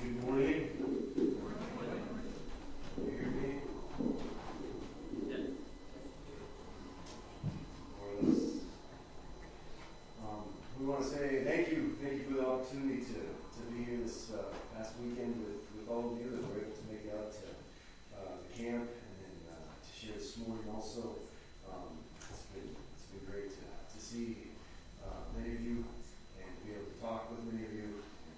Good morning. Can you hear me? More or less. We want to say thank you for the opportunity to be here this past weekend with all of you that were able to make it out to the camp and then to share this morning also. It's been great to see many of you and be able to talk with many of you.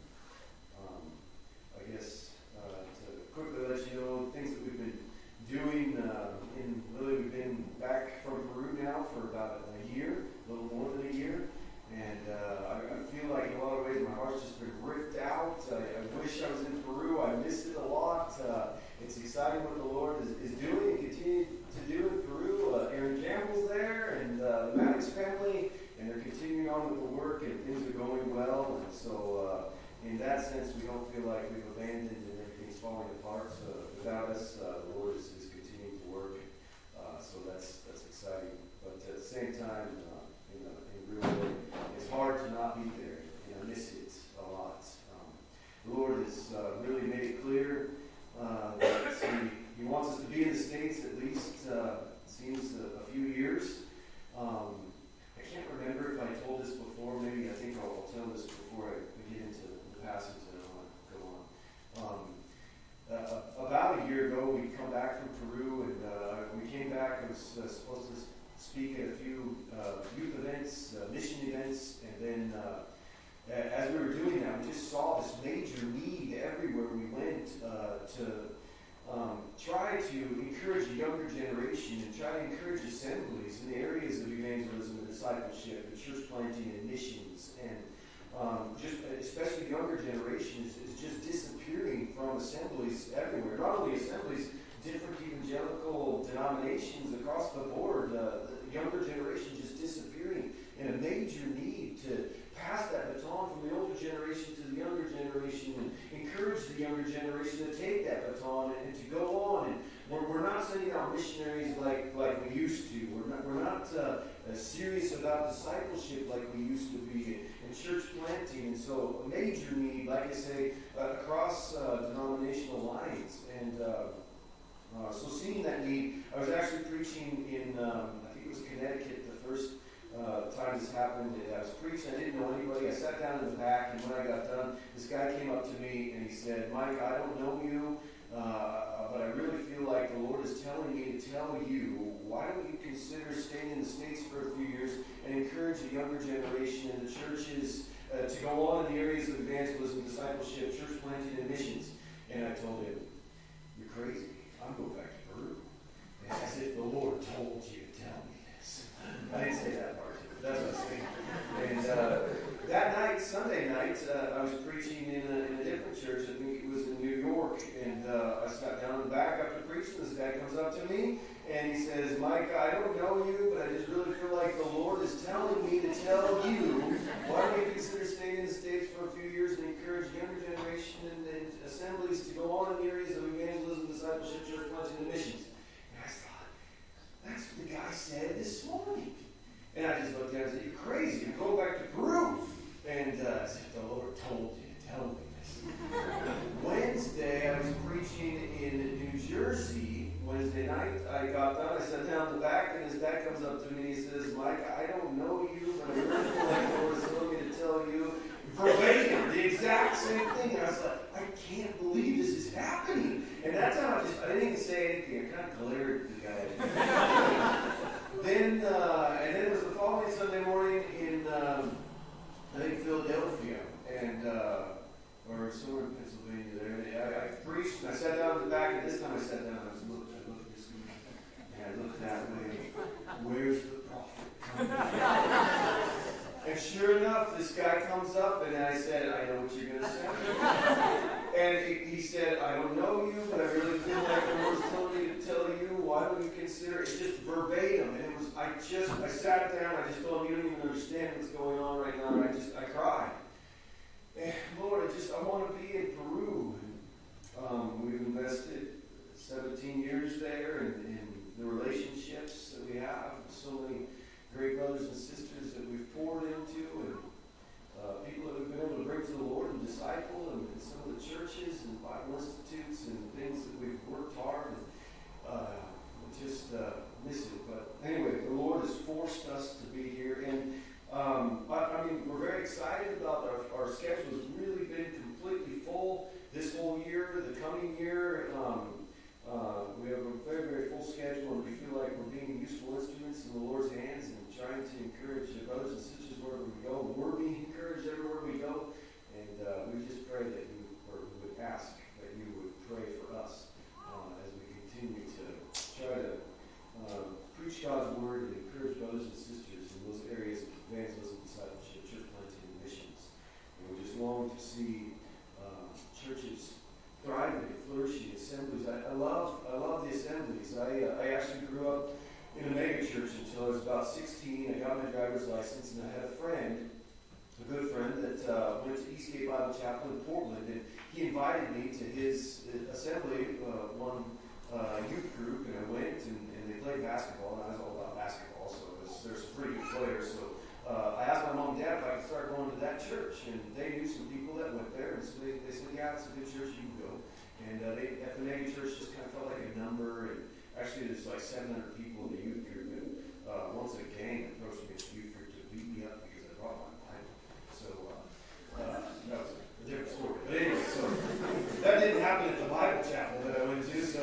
I guess to quickly let you know things that we've been doing. We've been back from Peru now for about a year, a little more than a year, and I feel like in a lot of ways my heart's just been ripped out. I wish I was in Peru. I missed it a lot. It's exciting what the Lord is doing and continue to do in Peru. Aaron Campbell's there, and the Maddox family, and they're continuing on with the work, and things are going well. And so, in that sense, we don't feel like we've abandoned and everything's falling apart. So without us, the Lord is continuing to work. So that's exciting. But at the same time, in real way, it's hard to not be there, and I miss it a lot. The Lord has really made it clear that He wants us to be in the States at least, seems a few years. I can't remember if I told this before. Maybe I think I'll tell this before I get into the passage that I want to go on. About a year ago, we come back from Peru, and we came back. I was supposed to speak at a few youth events, mission events, and then as we were doing that, we just saw this major need everywhere we went to try to encourage the younger generation and try to encourage assemblies in the areas of evangelism and discipleship and church planting and missions. And just especially the younger generation is just disappearing from assemblies everywhere. Not only assemblies, different evangelical denominations across the board. The younger generation just disappearing, and a major need to pass that baton from the older generation to the younger generation and encourage the younger generation to take that baton and to go on. And we're not sending out missionaries like we used to. We're not serious about discipleship like we used to be, and church planting. And so a major need, like I say, across denominational lines. And so seeing that need, I was actually preaching in, I think it was Connecticut, the first time this happened. I was preaching, I didn't know anybody. I sat down in the back, and when I got done, this guy came up to me and he said, "Mike, I don't know you, but I really feel like the Lord is telling me to tell you, why don't you consider staying in the States for a few years and encourage the younger generation and the churches to go on in the areas of evangelism, discipleship, church planting, and missions." And I told him, "You're crazy. I'm going back to Peru." And as if the Lord told you to tell me this. I didn't say that part, but that's what I was saying. And that night, Sunday night, I was preaching in a different church. I think it was in New York. And I sat down in the back after preaching. This guy comes up to me and he says, "Mike, I don't know you, but I just really feel like the Lord is telling me to tell you, why don't you consider staying in the States for a few years and encourage the younger generation and assemblies to go on in the areas of evangelism, discipleship, church planting, and missions." And I thought, that's what the guy said this morning. And I just looked at him and said, "You're crazy. I'm going back to Peru." And I said, "The Lord told you to tell me this." Wednesday, I was preaching in New Jersey. Wednesday night, I got done. I sat down in the back, and his dad comes up to me and he says, "Mike, I don't know you, but I really feel like the Lord is telling me to tell you verbatim the exact same thing." And I was like, I can't believe this is happening. And that time, I didn't even say anything. I kind of glared at the guy. Then it was the following Sunday morning in, I think, Philadelphia, and or somewhere in Pennsylvania there. I preached, and I sat down in the back, and this time I sat down, I looked this way, and I looked that way. Where's the prophet? And sure enough, this guy comes up, and I said, "I know what you're going to say." And he said, "I don't know you, but I really feel like the Lord's telling me to tell you, why don't you consider," it's just verbatim. And it was, I sat down, I just told him, "You don't even understand what's going on right now." And I cried. And Lord, I want to be in Peru. And, we've invested 17 years there in the relationships that we have, so many great brothers and sisters that we've poured into, and people that we've been able to bring to the Lord and disciple, and some of the churches to encourage your brothers and sisters wherever we go. We're being encouraged everywhere we go. And we just pray that you, or we would ask that you would pray for us as we continue to try to preach God's word and encourage brothers and sisters in those areas of evangelism, discipleship, church planting, and missions. And we just long to see churches thriving and flourishing, assemblies. I love the assemblies. I actually grew up in a mega church until I was about 16. I got my driver's license, and I had a friend, a good friend, that went to Eastgate Bible Chapel in Portland, and he invited me to his assembly, one youth group, and I went, and they played basketball, and I was all about basketball, so there's some pretty good players. So I asked my mom and dad if I could start going to that church, and they knew some people that went there, and so they said, yeah, it's a good church, you can go. And at the mega church just kind of felt like a number, and actually there's like 700 people in the youth group, and once a gang approached me at the youth group to beat me up because I brought my Bible. So that was a different story. But anyway, so that didn't happen at the Bible chapel that I went to, so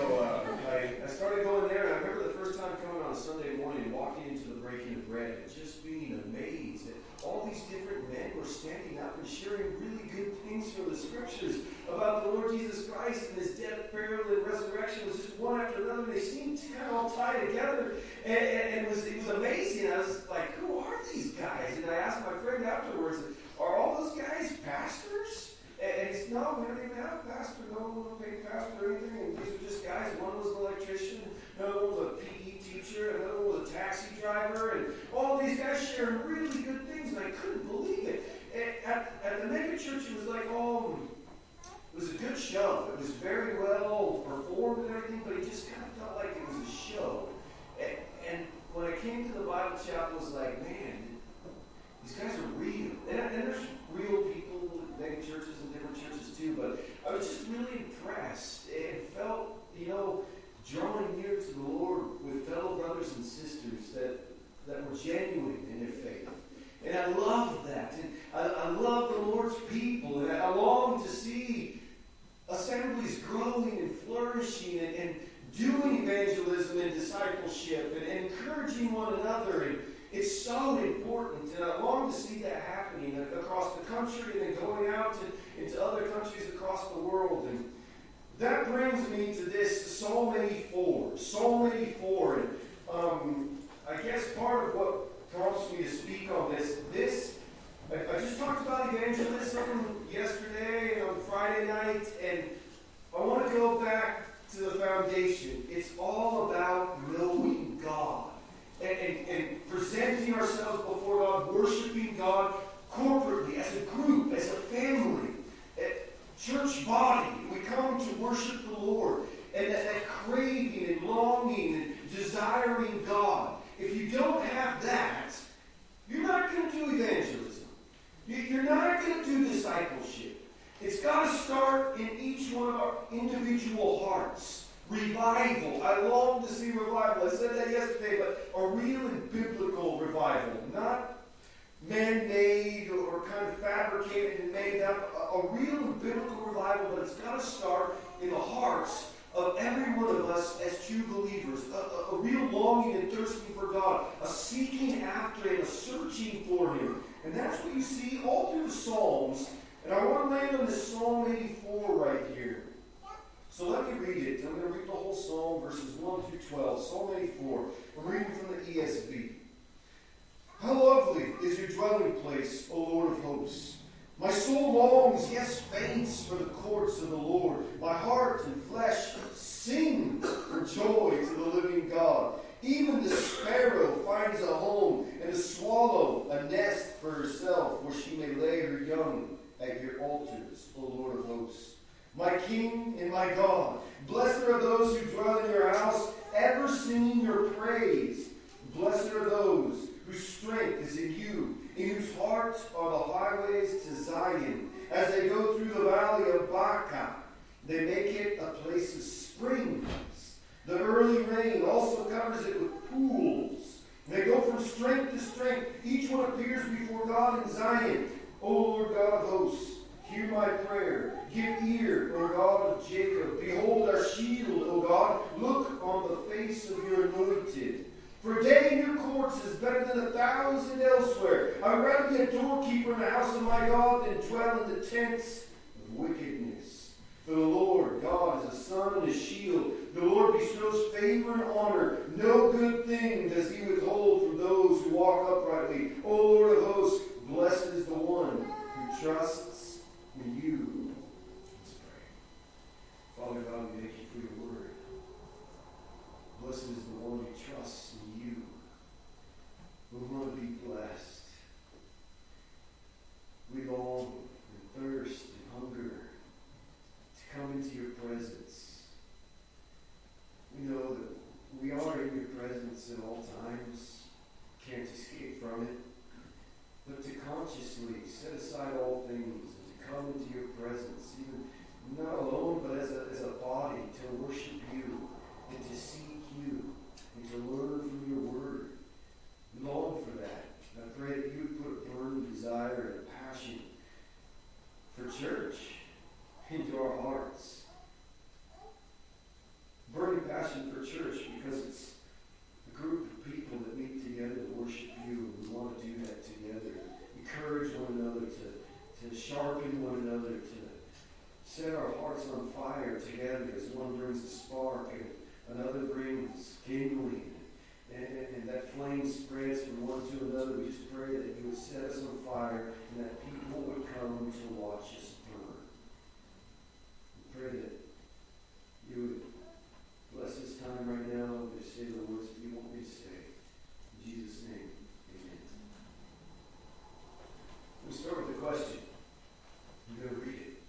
I started going there, and I remember the first time coming on a Sunday morning and walking into the breaking of bread and just being amazed that all these different men were standing up and sharing really good things from the scriptures about the Lord Jesus Christ and his death, burial, and resurrection. It was just one after another. They seemed kind of all tied together, and it was amazing. I was like, who are these guys? And I asked my friend afterwards, are all those guys pastors? And he said, no, we don't even have a pastor. No one paid pastor or anything. And these are just guys. One was an electrician, another one was a PE teacher, another one was a taxi driver, and all these guys sharing really good things, and I couldn't believe it. At the mega church, it was like, it was a good show. It was very well performed and everything, but it just kind of felt like it was a show. And when I came to the Bible chapel, it was like, man, these guys are real. And there's real people in mega churches and different churches too, but I was just really impressed and felt, drawing near to the Lord with fellow brothers and sisters that were genuine in their faith. And I love that. And I love the Lord's people. And I long to see assemblies growing and flourishing and doing evangelism and discipleship and encouraging one another. And it's so important. And I long to see that happening across the country and then going out into other countries across the world. And that brings me to this so many for. And I guess part of what prompts me to speak on this, I just talked about evangelism yesterday and on Friday night, and I want to go back to the foundation. It's all about knowing God and presenting ourselves before God, worshiping God corporately, as a group, as a family, church body. We come to worship the Lord, and that craving and longing and desiring God. If you don't have that, you're not going to do evangelism. You're not going to do discipleship. It's got to start in each one of our individual hearts. Revival. I long to see revival. I said that yesterday, but a real and biblical revival. Not man-made or kind of fabricated and made up. A real and biblical revival, but it's got to start in the hearts of every one of us as true believers. A real longing and thirsting for God. A seeking after Him, a searching for Him. And that's what you see all through the Psalms. And I want to land on this Psalm 84 right here. So let me read it. I'm going to read the whole Psalm, verses 1 through 12. Psalm 84. I'm reading from the ESV. How lovely is your dwelling place, O Lord of hosts. My soul longs, yes, faints for the courts of the Lord. My heart and flesh sing for joy to the living God. Even the sparrow finds a home, and the swallow a nest for herself, where she may lay her young at your altars, O Lord of hosts. My King and my God, blessed are those who dwell in your house, ever singing your praise. Blessed are those whose strength is in you, in whose hearts are the highways to Zion. As they go through the valley of Baca, they make it a place of springs. The early rain also covers it with pools. They go from strength to strength. Each one appears before God in Zion. O Lord God of hosts, hear my prayer. Give ear, O God of Jacob. Behold our shield, O God. Look on the face of your anointed. For a day in your courts is better than 1,000 elsewhere. I would rather be a doorkeeper in the house of my God than dwell in the tents of wickedness. For the Lord God is a sun and a shield. The Lord bestows favor and honor. No good thing does he withhold from those who walk uprightly. O Lord of hosts, blessed is the one who trusts in you. Let's pray. Father God, we thank you for your word. Blessed is the one who trusts in you. We want to be blessed. We long and thirst and hunger to come into your presence. We know that we are in your presence at all times. Can't escape from it. But to consciously set aside all things and to come into your presence, even not alone, but as a body, to worship you and to seek you and to learn from your word. We long for that. And I pray that you would put a burning desire and a passion for church into our hearts. Burning passion for church because it's a group of people that meet together to worship you, and we want to do that together. Encourage one another to sharpen one another, to set our hearts on fire together as one brings a spark and another brings kindling. And that flame spreads from one to another. We just pray that you would set us on fire and that people would come to watch us burn. We pray that you would bless this time right now to say the words that you want me to say. In Jesus' name, amen. We start with the question. I'm going to read it.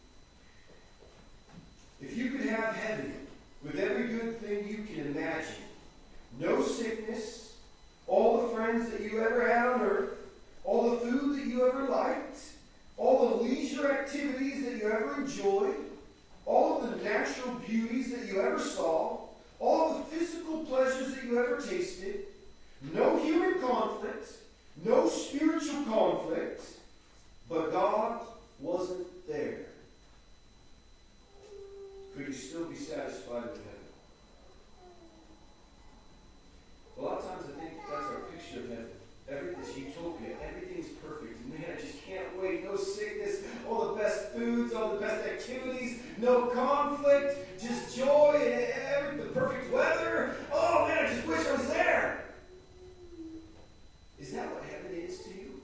If you could have heaven with every good thing you can imagine, no sickness, all the friends that you ever had on earth, all the food that you ever liked, all the leisure activities that you ever enjoyed, all of the natural beauties that you ever saw, all the physical pleasures that you ever tasted, no human conflict, no spiritual conflict, but God wasn't there, could you still be satisfied with heaven? A lot of times I think that's our picture of heaven. It's utopia. Everything's perfect. Man, I just can't wait. No sickness, all the best foods, all the best activities, no conflict, just joy and the perfect weather. Oh man, I just wish I was there. Is that what heaven is to you?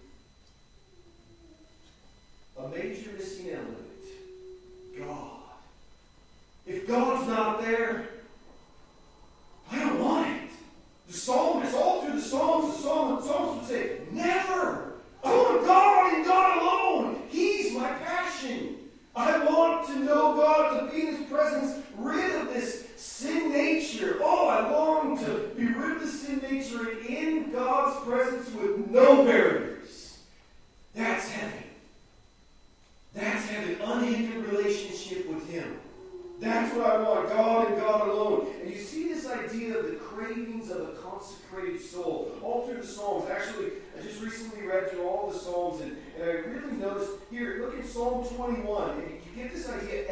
A major missing element. God. If God's not there, I don't want it. The psalmist, all through the Psalms, the psalmist would say, never! I want God and God alone. He's my passion. I want to know God, to be in His presence, rid of this sin nature. Oh, I long to be rid of the sin nature and in God's presence with no barriers. That's heaven. That's heaven. Unhindered relationship with Him. That's what I want, God and God alone. And you see this idea of the cravings of a consecrated soul all through the Psalms. Actually, I just recently read through all the Psalms, and I really noticed here, look at Psalm 21, and you get this idea.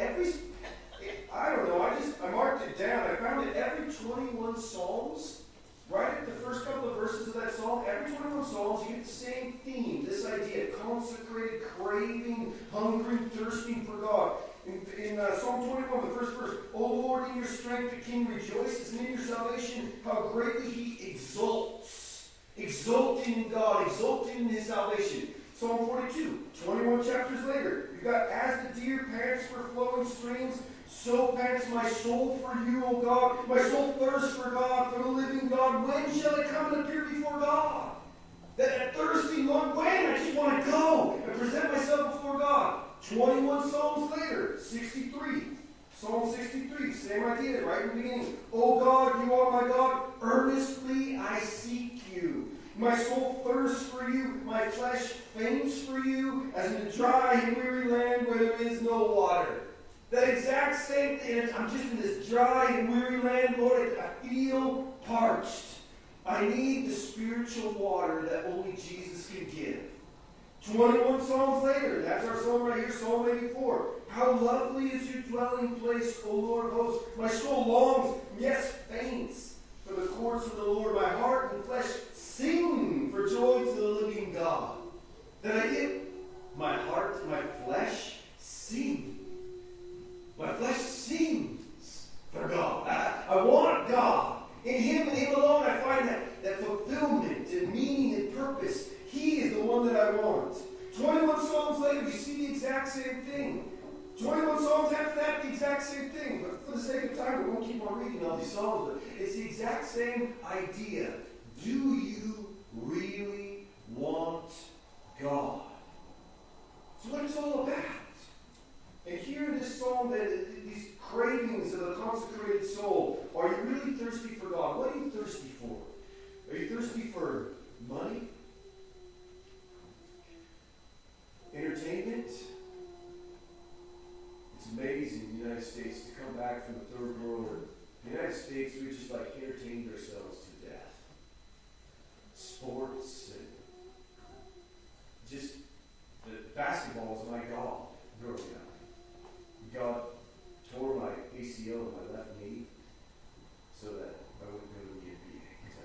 I marked it down. I found that every 21 Psalms, right at the first couple of verses of that Psalm, every 21 Psalms, you get the same theme, this idea of consecrated, craving, hungering, thirsting for God. In Psalm 21, the first verse, O Lord, in your strength the king rejoices, and in your salvation how greatly he exults. Exulting in God, exulting in his salvation. Psalm 42, 21 chapters later, you've got, as the deer pants for flowing streams, so pants my soul for you, O God. My soul thirsts for God, for the living God. When shall I come and appear before God? That thirsty one, when? I just want to go and present myself before God. 21 Psalms later, 63. Psalm 63, same idea, right in the beginning. O God, you are my God. Earnestly I seek you. My soul thirsts for you. My flesh faints for you, as in a dry and weary land where there is no water. That exact same thing. I'm just in this dry and weary land, Lord. I feel parched. I need the spiritual water that only Jesus can give. 21 Psalms later, that's our psalm right here, Psalm 84. How lovely is your dwelling place, O Lord of hosts. My soul longs, yes, faints, for the the courts of the Lord. My heart and flesh sing for joy to the living God. Then I get my heart and my flesh sing. My flesh sings for God. I want God. In Him and Him alone I find that fulfillment and meaning and purpose. He is the one that I want. 21 Psalms later, you see the exact same thing. 21 Psalms after that, the exact same thing. But for the sake of time, we won't keep on reading all these Psalms. But it's the exact same idea. Do you really want God? That's what it's all about. And here in this psalm, these cravings of a consecrated soul, are you really thirsty for God? What are you thirsty for? Are you thirsty for money? Entertainment? It's amazing in the United States to come back from the third world. In the United States, we just entertained ourselves to death. Sports and just basketball was my God growing up. God tore my ACL in my left knee so that I wouldn't go to the NBA because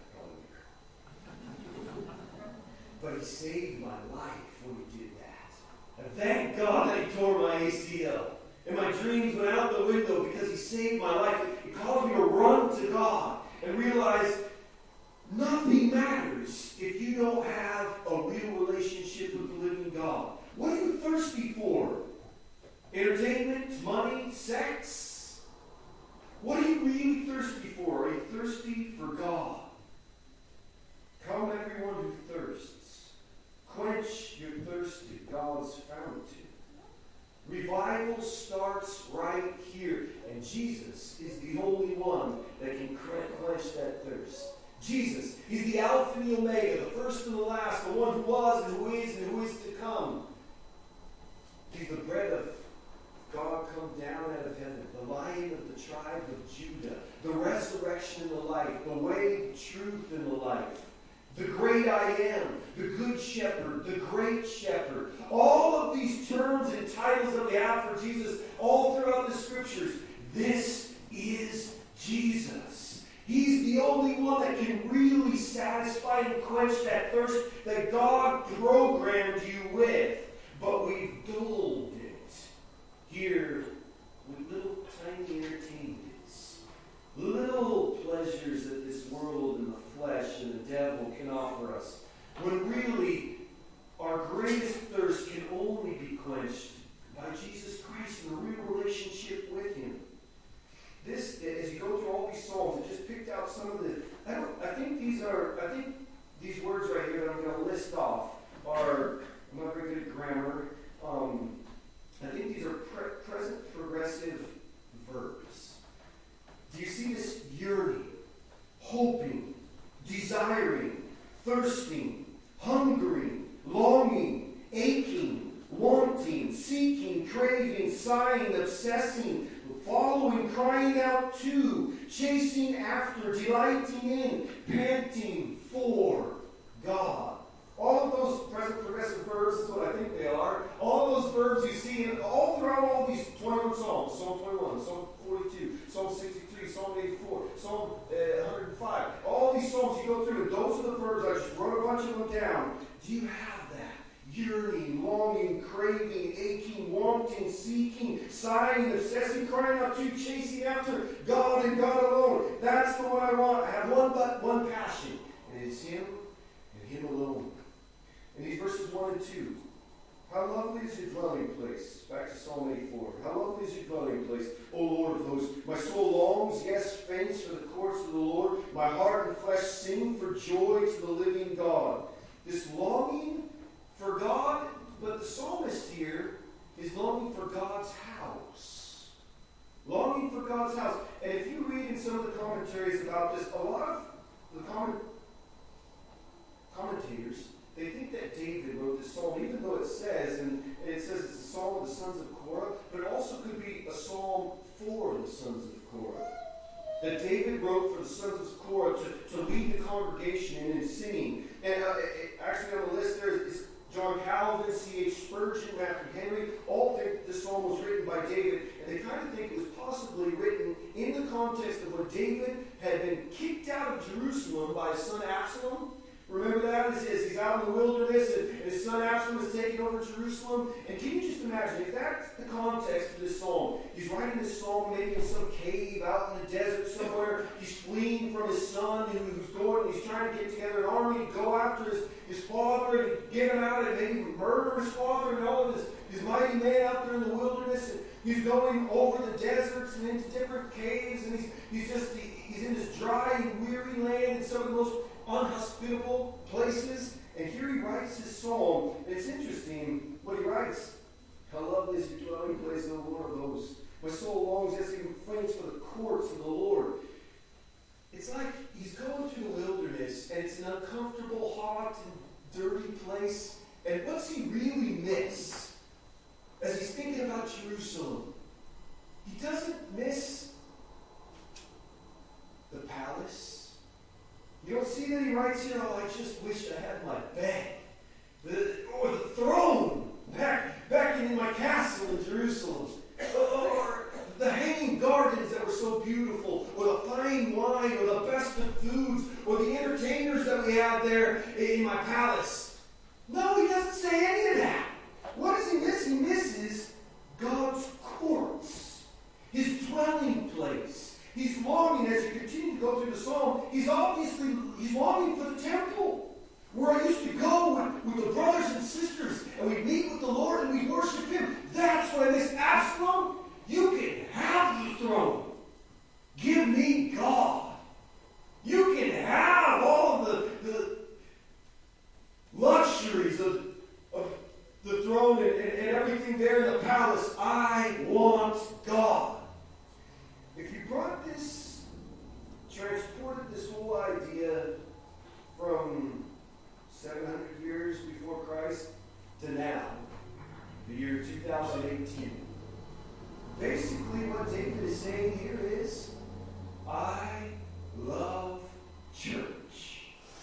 I probably would. But He saved my life when He did that. And thank God that He tore my ACL. And my dreams went out the window because He saved my life. It caused me to run to God and realize nothing matters if you don't have a real relationship with the living God. What are you thirsty for? Entertainment, money, sex? What are you really thirsty for? Are you thirsty for God? Come everyone who thirsts. Quench your thirst at God's fountain. Revival starts right here. And Jesus is the only one that can quench that thirst. Jesus, He's the Alpha and the Omega, the first and the last, the one who was and who is to come. He's the bread of God come down out of heaven, the Lion of the tribe of Judah, the resurrection and the life, the way, the truth, and the life, the great I am, the good shepherd, the great shepherd. All of these terms and titles that we have for Jesus all throughout the Scriptures. This is Jesus. He's the only one that can really satisfy and quench that thirst that God programmed you with. But we've dulled it here with little tiny entertainments, little pleasures that this world and the flesh and the devil can offer us, when really our greatest thirst can only be quenched by Jesus Christ and a real relationship with Him. This, as you go through all these Psalms, I just picked out some of the. I think these words right here that I'm going to list off are. I'm not very good at grammar. I think these are present progressive verbs. Do you see this yearning, hoping, desiring, thirsting, hungering, longing, aching, wanting, seeking, craving, sighing, obsessing, following, crying out to, chasing after, delighting in, panting for God? All of those present progressive verbs is what I think they are. All of those verbs you see all throughout all these 21 Psalms. Psalm 21, Psalm 42, Psalm 63, Psalm 84, Psalm 105. All these Psalms you go through, and those are the verbs. I just wrote a bunch of them down. Do you have that? Yearning, longing, craving, aching, wanting, seeking, sighing, obsessing, crying out to, chasing after God and God alone. That's the one I want. I have one passion, and it is Him and Him alone. In these verses 1 and 2, how lovely is your dwelling place? Back to Psalm 84. How lovely is your dwelling place, O Lord of hosts. My soul longs, yes, faints for the courts of the Lord. My heart and flesh sing for joy to the living God. This longing for God, but the psalmist here is longing for God's house. Longing for God's house. And if you read in some of the commentaries about this, a lot of the commentators, they think that David wrote this psalm, even though it says it's a psalm of the sons of Korah, but it also could be a psalm for the sons of Korah. That David wrote for the sons of Korah to lead the congregation in singing. And actually on the list there is John Calvin, C.H. Spurgeon, Matthew Henry, all think this psalm was written by David, and they kind of think it was possibly written in the context of when David had been kicked out of Jerusalem by his son Absalom. Remember that? It says he's out in the wilderness and his son Absalom is taking over Jerusalem. And can you just imagine, if that's the context of this psalm, he's writing this psalm maybe in some cave out in the desert somewhere. He's fleeing from his son who's going, he's trying to get together an army to go after his father and get him out and maybe murder his father and all of his mighty men out there in the wilderness. And he's going over the deserts and into different caves, and he's in this dry and weary land in some of the most unhospitable places. And here he writes his psalm. And it's interesting what he writes. How lovely is your dwelling place, O Lord of hosts. My soul longs, yes, even faints for the courts of the Lord. It's like he's going through the wilderness, and it's an uncomfortable, hot, and dirty place. And what's he really miss as he's thinking about Jerusalem? He doesn't miss the palace. You don't see that he writes here, oh, I just wish I had my bed. Or the throne back in my castle in Jerusalem. Or the hanging gardens that were so beautiful. Or the fine wine. Or the best of foods. Or the entertainers that we had there in my palace. No, he doesn't say any of that. What does he miss? He misses God's courts. His dwelling place. He's longing, as you continue to go through the psalm, he's longing for the temple, where I used to go with the brothers and sisters, and we'd meet with the Lord and we'd worship him. That's what I miss. Absalom, you can have the throne. Give me God. You can have all of the luxuries of the throne and everything there in the palace. I want God. If you brought this, transported this whole idea from 700 years before Christ to now, the year 2018, basically what David is saying here is, I love church.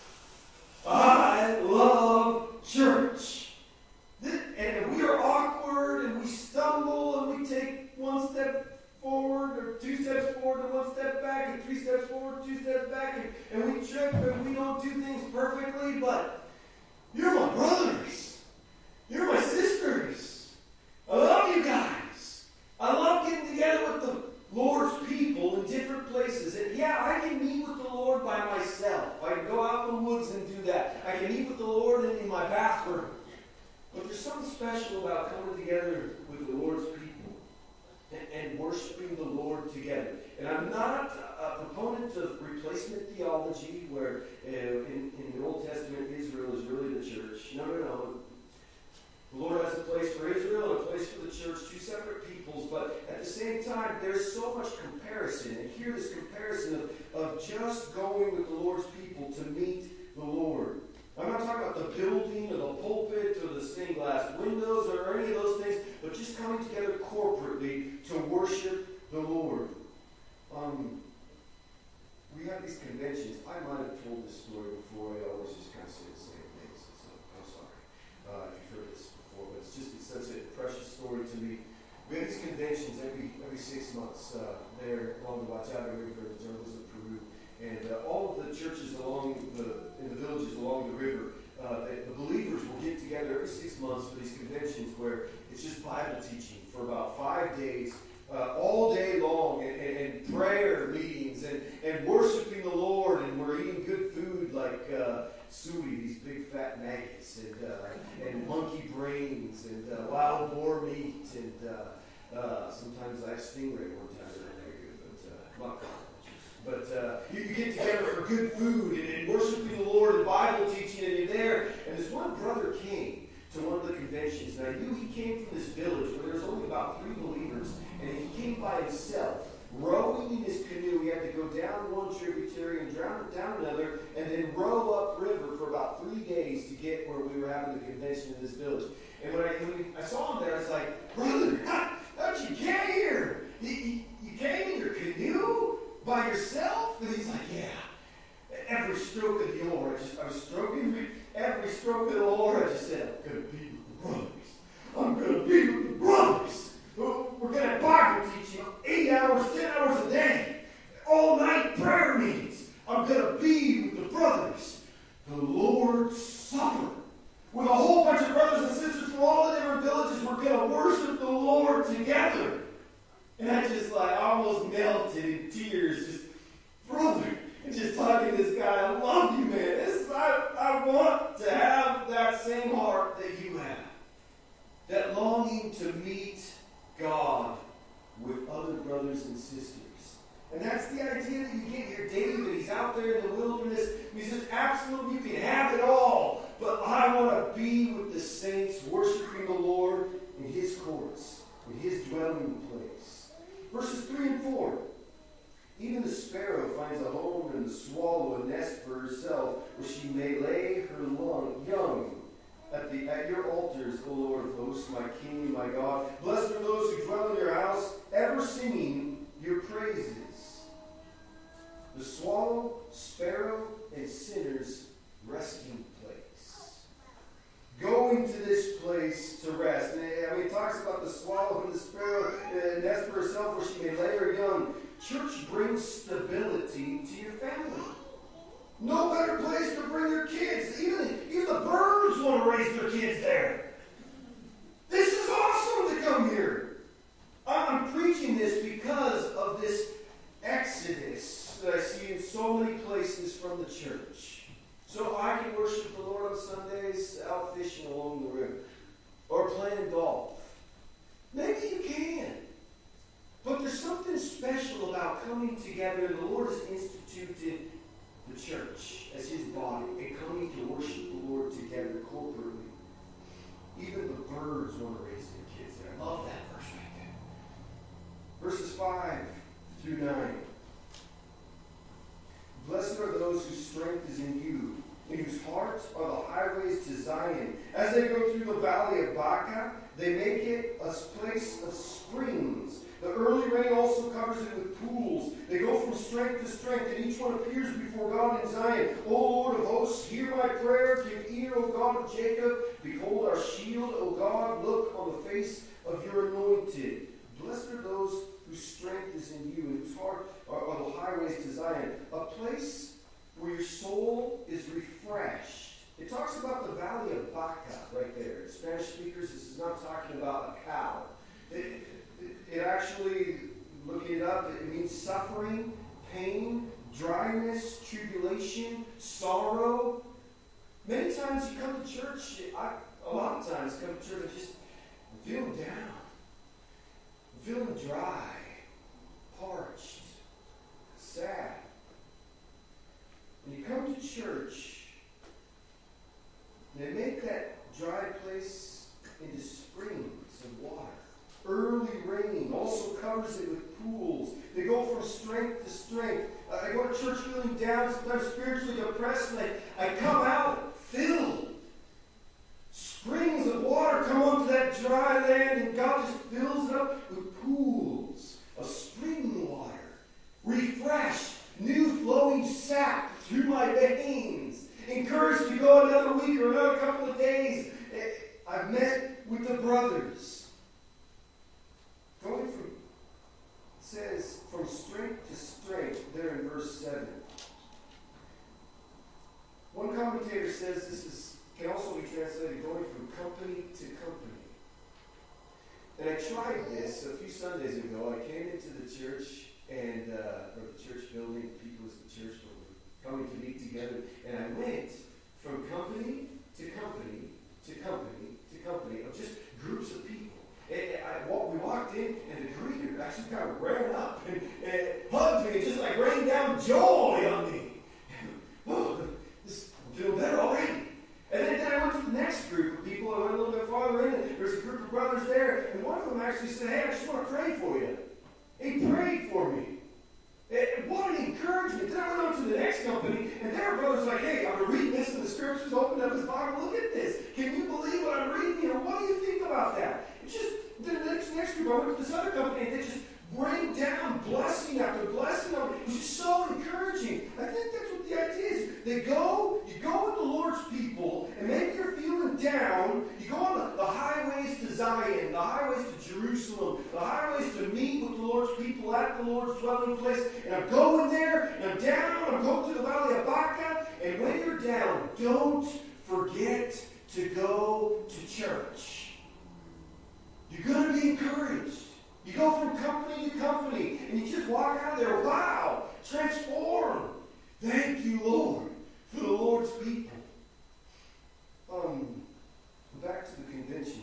I love church. And we are awkward and we stumble and we take one step forward, or 2 steps forward and 1 step back, and 3 steps forward, 2 steps back, and we trip and we don't do things perfectly, but you're my brothers. You're my sisters. I love you guys. I love getting together with the Lord's people in different places. And yeah, I can meet with the Lord by myself. I can go out in the woods and do that. I can meet with the Lord in my bathroom. But there's something special about coming together with the Lord's people and worshiping the Lord together. And I'm not a proponent of replacement theology where in the Old Testament Israel is really the church. No. The Lord has a place for Israel and a place for the church, two separate peoples, but at the same time there's so much comparison. And here this comparison of just going with the Lord's people to meet the Lord. I'm not talking about the building or the pulpit or the stained glass windows or any of those things, but just coming together corporately to worship the Lord. We have these conventions. I might have told this story before. I always just kind of say the same things. So I'm sorry if you've heard this before, but it's such a precious story to me. We have these conventions every 6 months there along the Wachata River in the jungles of Peru. And all of the churches in the villages along the river, the believers will get together every 6 months for these conventions where it's just Bible teaching for about 5 days, all day long, and prayer meetings, and worshiping the Lord, and we're eating good food like suri, these big fat maggots, and monkey brains, and wild boar meat, and sometimes I have stingray one time, very good, but come on. But you get together for good food and worshiping the Lord and Bible teaching, and you're there. And this one brother came to one of the conventions, and I knew he came from this village where there was only about 3 believers, and he came by himself, rowing in his canoe. He had to go down one tributary and down another, and then row upriver for about 3 days to get where we were having the convention in this village. And when I saw him there, I was like, brother, how'd you get here? You came in your canoe? By yourself? And he's like, yeah. Every stroke of the oar, I was stroking every stroke of the oar. I just said, I'm going to be with the brothers. I'm going to be with the brothers. We're going to have Bible teaching 8 hours, 10 hours a day. All night prayer meeting. just like almost melted in tears, just, brother, and just talking to this guy. I love you, man. I want to have that same heart that you have. That longing to meet God with other brothers and sisters. And that's the idea that you get here. David, he's out there in the wilderness. He's just absolutely, you can have it all. But I want to be with the saints, worshiping the Lord in his courts, in his dwelling place. Verses 3 and 4. Even the sparrow finds a home, and the swallow a nest for herself, where she may lay her young at your altars, O Lord of hosts, my King, my God. Blessed are those who dwell in your house, ever singing your praises. The swallow, sparrow, and sinner's resting place. Going to this place to rest. And, it talks about the swallow and the sparrow, and nest for herself where she may lay her young. Church brings stability to your family. No better place to bring your kids. Even the birds want to raise their kids there. This is awesome to come here. I'm preaching this because of this exodus that I see in so many places from the church. So I can worship the Lord on Sundays out fishing along the river or playing golf. Maybe you can. But there's something special about coming together. The Lord has instituted the church as his body and coming to worship the Lord together corporately. Even the birds want to raise their kids there. I love that verse right there. Verses 5 through 9. Blessed are those whose strength is in you, in whose hearts are the highways to Zion. As they go through the valley of Baca, they make it a place of springs. The early rain also covers it with pools. They go from strength to strength, and each one appears before God in Zion. O Lord of hosts, hear my prayer. Give ear, O God of Jacob. Behold our shield, O God. Look on the face of your anointed. Blessed are those whose strength is in you, and whose heart are the highways to Zion. A place where your soul is refreshed. It talks about the valley of Baca right there. Spanish speakers, this is not talking about a cow. It actually, looking it up, it means suffering, pain, dryness, tribulation, sorrow. Many times you come to church, a lot of times come to church, I'm feeling down. I'm feeling dry, parched, sad. When you come to church, they make that dry place into springs of water. Early rain also covers it with pools. They go from strength to strength. I go to church feeling down, sometimes spiritually depressed, and I come out filled. Springs of water come onto that dry land, and God just fills it up with pools of spring water. Refreshed, new flowing sap through my veins. Encouraged to go another week or another couple of days. I've met with the brothers. Going from, it says, from strength to strength, there in verse 7. One commentator says this can also be translated going from company to company. And I tried this a few Sundays ago. I came into the church, or the church building, people as the church building, coming to meet together, and I went from company to company to company to company of just groups of people. We walked in, and the greeter actually kind of ran up and hugged me and just like rained down joy on me. Oh, I'm feeling better already. And then I went to the next group of people. I went a little bit farther in, and there's a group of brothers there, and one of them actually said, "Hey, I just want to pray for you." He prayed for me. What an encouragement. Then I went on to the next company, and their brother's like, "Hey, I'm reading this in the scriptures, opened up his Bible, look at this. Can you believe what I'm reading? Or what do you think about that?" It's just, the next group, I went to this other company, and they just rained down blessing after blessing. It was just so encouraging. I think that's what the idea is. You go with the Lord's people, and maybe you're feeling down. You go on the highways to Zion, the highways to Jerusalem, the highways to meet with the Lord's people at the Lord's dwelling place. And I'm going there, and I'm down, I'm going to the valley of Baca. And when you're down, don't forget to go to church. You're going to be encouraged. You go from company to company, and you just walk out there, wow, transformed. Thank you, Lord, for the Lord's people. Back to the convention.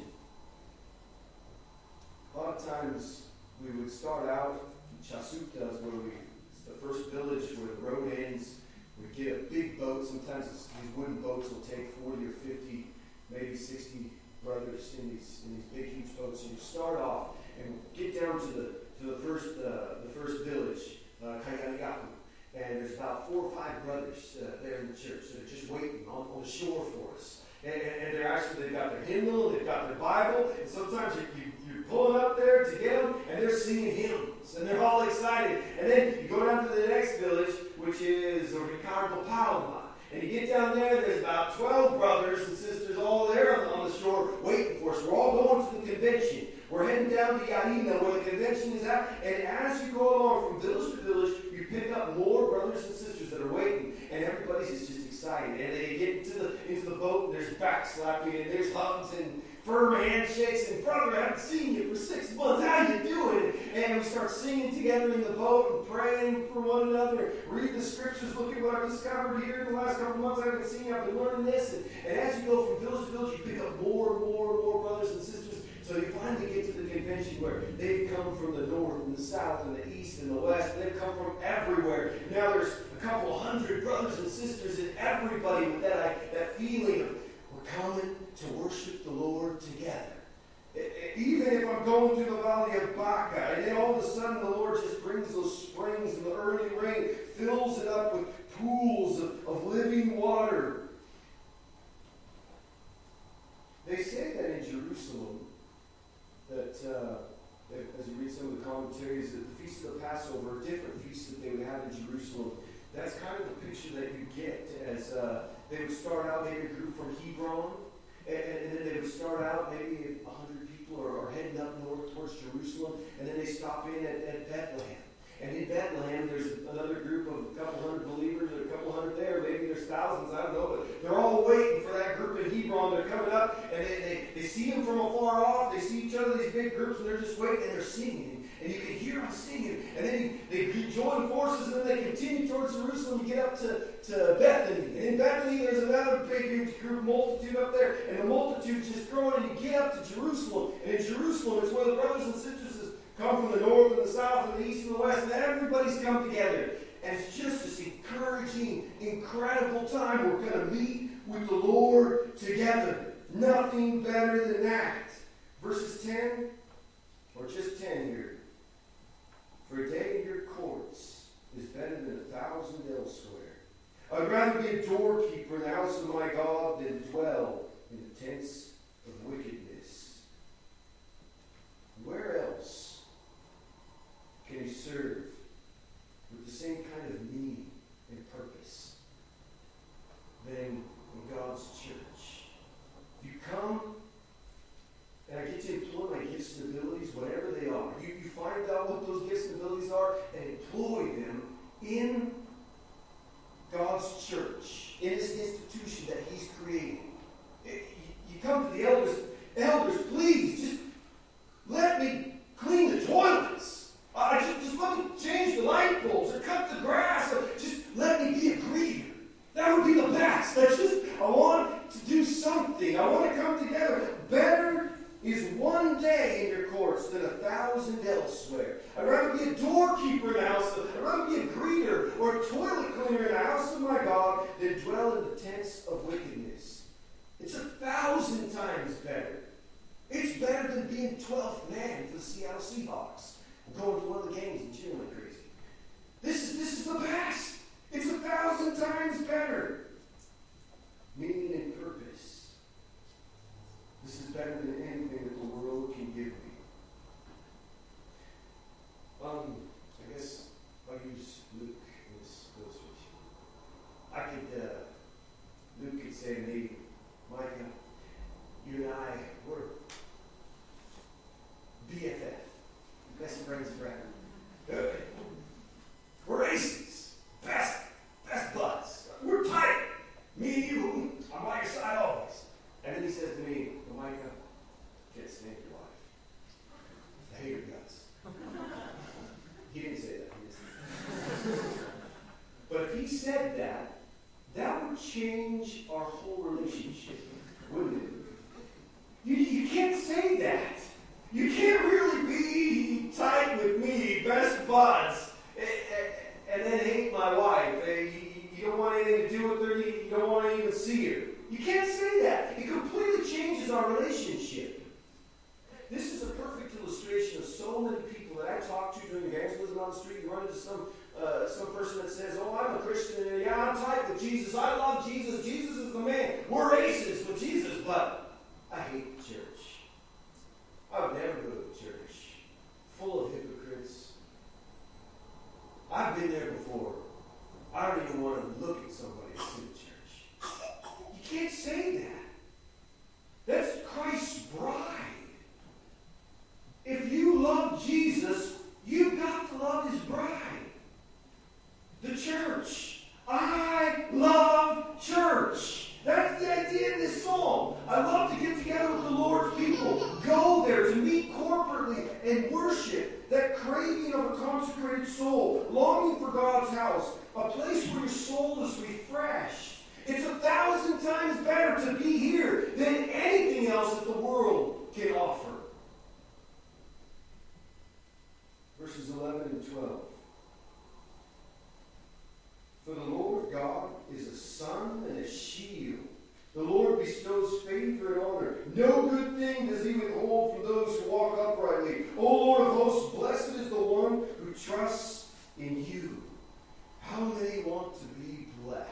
A lot of times we would start out, Chasutas, it's the first village where the road ends. We get a big boat. Sometimes these wooden boats will take 40 or 50, maybe 60 brothers in these big, huge boats. And you start off and get down to the first village, Kayanigaku. And there's about 4 or 5 brothers there in the church that are just waiting on the shore for us. And they've got their hymnal, they've got their Bible, and sometimes you're pulling up there to get them, and they're singing hymns, and they're all excited. And then you go down to the next village, which is Ricardo Palma. And you get down there's about 12 brothers and sisters all there on the shore waiting for us. We're all going to the convention. We're heading down to Yarina where the convention is at. And as you go along from village to village, you pick up more brothers and sisters that are waiting. And everybody's just excited. And they get into the boat and there's back slapping and there's hugs and firm handshakes. And brother, I haven't seen you for 6 months. How you doing? And we start singing together in the boat and praying for one another. Read the scriptures. Look at what I've discovered here in the last couple months. I haven't seen you. I've been learning this. And as you go from village to village, you pick up more and more and more brothers and sisters. So you finally get to the convention where they've come from the north and the south and the east and the west. They've come from everywhere. Now there's a couple hundred brothers and sisters and everybody with that feeling of we're coming to worship the Lord together. Even if I'm going through the valley of Baca, and then all of a sudden the Lord just brings those springs and the early rain fills it up with pools of living water. They say that in Jerusalem, that as you read some of the commentaries, that the Feast of the Passover, different feasts that they would have in Jerusalem, that's kind of the picture that you get as they would start out maybe a group from Hebron, and then they would start out maybe 100 people or heading up north towards Jerusalem, and then they stop in at Bethlehem. And in Bethlehem, there's another group of a couple hundred believers, or a couple hundred there. Maybe there's thousands, I don't know. But they're all waiting for that group in Hebron. They're coming up, and they see them from afar off. They see each other, these big groups, and they're just waiting, and they're singing. And you can hear them singing. And then they join forces, and then they continue towards Jerusalem. You get up to Bethany. And in Bethany, there's another big, huge group, multitude up there. And the multitude's just growing, and you get up to Jerusalem. And in Jerusalem, it's where the brothers and sisters come from the north and the south and the east and the west, and everybody's come together. And it's just this encouraging, incredible time. We're going to meet with the Lord together. Nothing better than that. Verses 10, or just 10 here. For a day in your courts is better than 1,000 elsewhere. I'd rather be a doorkeeper in the house of my God than dwell in the tents of wickedness. Where else can you serve with the same kind of meaning and purpose than in God's church? You come, and I get to employ my gifts and abilities, whatever they are. You find out what those gifts and abilities are and employ them in God's church, in this institution that He's created. You come to the elders, please, just let me clean the toilets. Just let me change the light bulbs or cut the grass. Or just let me be a greeter. That would be the best. I want to do something. I want to come together. Better is one day in your courts than 1,000 elsewhere. I'd rather be a doorkeeper in the house. I'd rather be a greeter or a toilet cleaner in the house of my God than dwell in the tents of wickedness. It's 1,000 times better. It's better than being 12th man for the Seattle Seahawks. Going to one of the games and cheering like crazy. This is the best. It's 1,000 times better. Meaning and purpose. This is better than anything that the world can give me. I guess I'll use Luke in this illustration. change our whole relationship, wouldn't it? You can't say that. You can't really be tight with me, best buds, and then hate my wife. You don't want anything to do with her. You don't want to even see her. You can't say that. It completely changes our relationship. This is a perfect illustration of so many people that I talk to during evangelism on the street. You run into some person that says, "Oh, I'm a Christian, and yeah, I'm tight with Jesus. I love Jesus. Jesus is the man. We're aces with Jesus, but I hate the church. I would never go to the church. Full of hypocrites. I've been there before. I don't even want to look at somebody that's in the church." You can't say that. That's Christ's bride. If you love Jesus, you've got to love his bride. The church. I love church. That's the idea in this song. I love to get together with the Lord's people. Go there to meet corporately and worship. That craving of a consecrated soul. Longing for God's house. A place where your soul is refreshed. It's 1,000 times better to be here than anything else that the world can offer. Verses 11 and 12. For the Lord God is a sun and a shield. The Lord bestows favor and honor. No good thing does he withhold from those who walk uprightly. O Lord of hosts, blessed is the one who trusts in you. How many want to be blessed?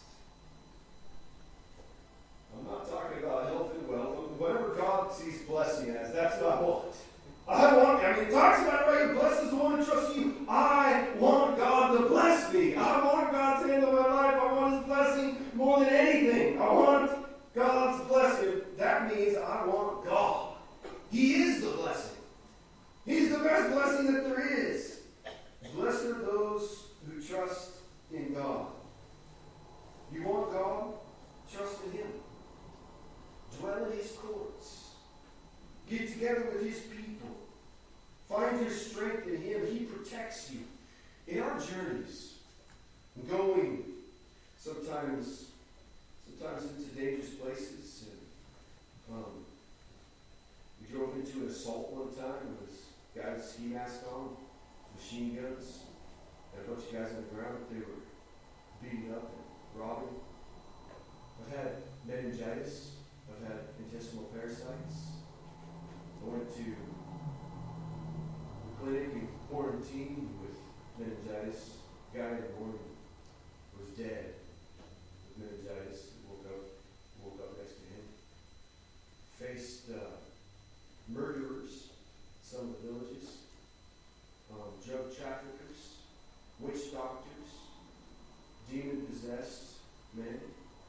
I'm not talking about health and wealth. Whatever God sees blessing as, that's what I want. It talks about it right. Blessed is the one who trusts you. I want God to bless me. I want God's hand on my life. I want his blessing more than anything. I want God's blessing. That means I want God. He is the blessing. He's the best blessing that there is. Blessed are those who trust in God. You want God? Trust in him. Dwell in his courts. Get together with his people. Find your strength in him. He protects you. In our journeys, going sometimes into dangerous places. And, we drove into an assault one time with guys with ski masks on, machine guns, and a bunch of guys on the ground that they were beating up and robbing. I've had meningitis. I've had intestinal parasites. I went to the clinic in quarantine with meningitis. A guy in the morning was dead with meningitis. Woke up next to him. Faced murderers, some of the villages, drug traffickers, witch doctors, demon-possessed men.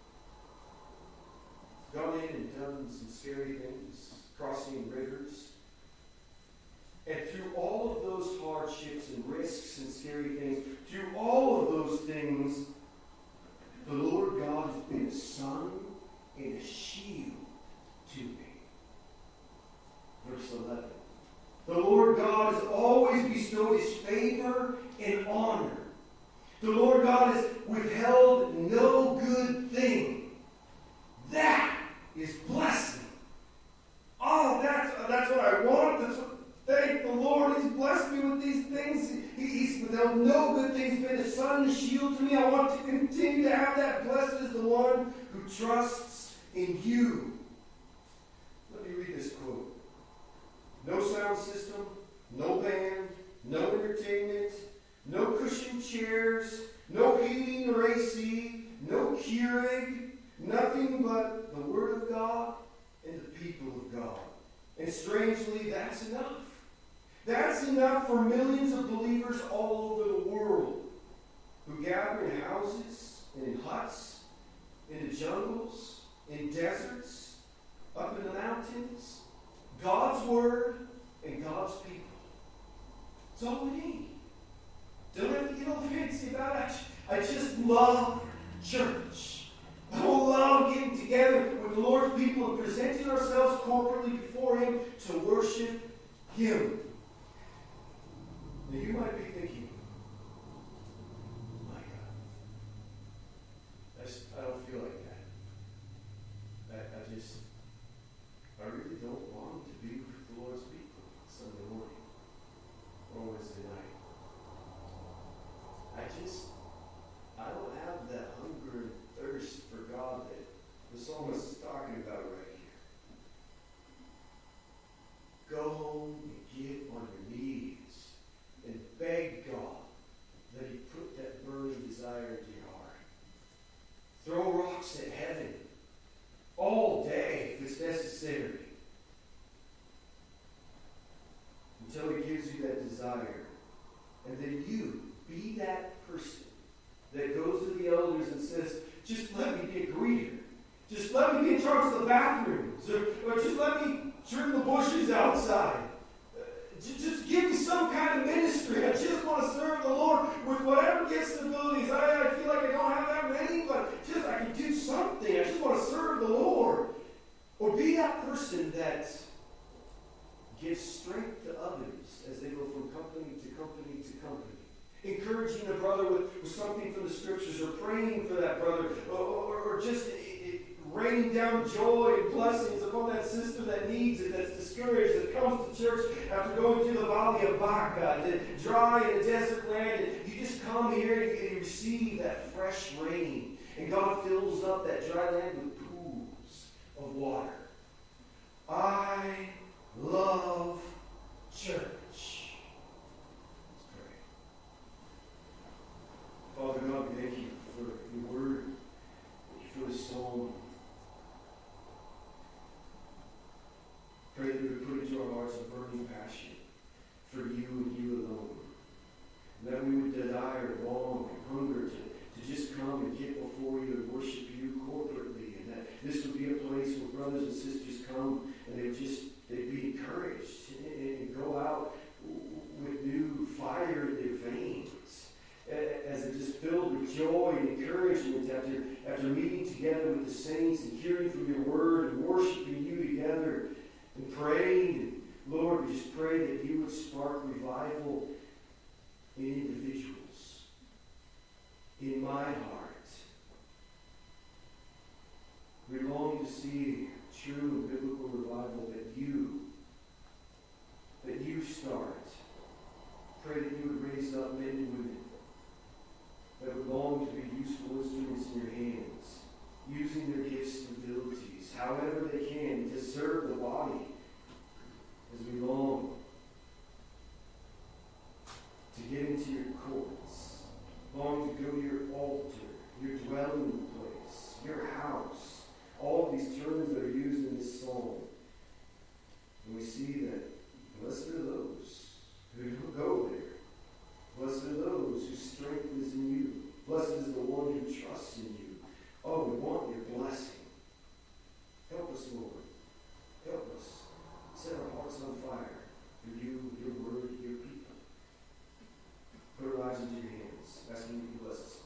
Gone in and done some scary things, crossing rivers. And through all of those hardships and risks and scary things, through all of those things, the Lord God has been a sun and a shield to me. Verse 11. The Lord God has always bestowed his favor and honor. The Lord God has withheld no good thing. That is blessing. Oh, that's what I want. Thank the Lord. He's blessed me with these things. He's withheld no good things. He's been a sun and a shield to me. I want to continue to have that. Blessed is the one who trusts in you. Let me read this quote. No sound system, no band, no entertainment, no cushioned chairs, no heating or AC, no Keurig, nothing but the Word of God and the people of God. And strangely, that's enough. That's enough for millions of believers all over the world who gather in houses and in huts, in the jungles, in deserts, up in the mountains. God's Word and God's people. That's all we need. Don't have to get all fancy about it. I just love church. I love getting together with the Lord's people and presenting ourselves corporately before him to worship him. Now you might be thinking, my God, I don't feel I don't have that hunger and thirst for God that the psalmist is talking about right here. Go home and get on your knees and beg God that He put that burning desire into your heart. Throw rocks at heaven all day if it's necessary until He gives you that desire. And then you be that person that goes to the elders and says, just let me be a greeter. Just let me be in charge of the bathrooms. Or just let me trim the bushes outside. Just give me some kind of ministry. I just want to serve the Lord with whatever gifts and abilities. I feel like I don't have that many, but just I can do something. I just want to serve the Lord. Or be that person that gives strength to others as they go from company to company to company. Encouraging a brother with something from the Scriptures, or praying for that brother, or just raining down joy and blessings upon that sister that needs it, that's discouraged, that comes to church after going through the valley of Baca, dry in a desert land, and you just come here and you receive that fresh rain, and God fills up that dry land with pools of water. I love church. Father God, we thank you for your word. Thank you for the song. Pray that you would put into our hearts a burning passion for you and you alone. And that we would desire, long, and hunger to just come and get before you and worship you corporately. And that this would be a place where brothers and sisters come and they'd be encouraged and go out with new fire in their veins. As it just filled with joy and encouragement after meeting together with the saints and hearing from your word and worshiping you together and praying. And Lord, we just pray that you would spark revival in individuals, in my heart. We long to see true and biblical revival that you start. Pray that you would raise up men and women that would long to be useful instruments in your hands, using their gifts and abilities, however they can, to serve the body as we long to get into your courts, long to go to your altar, your dwelling place, your house, all of these terms that are used in this psalm. And we see that blessed are those who don't go there. Blessed are those whose strength is in you. Blessed is the one who trusts in you. Oh, we want your blessing. Help us, Lord. Help us. Set our hearts on fire for you, your word, your people. Put our lives into your hands. Asking you to bless us.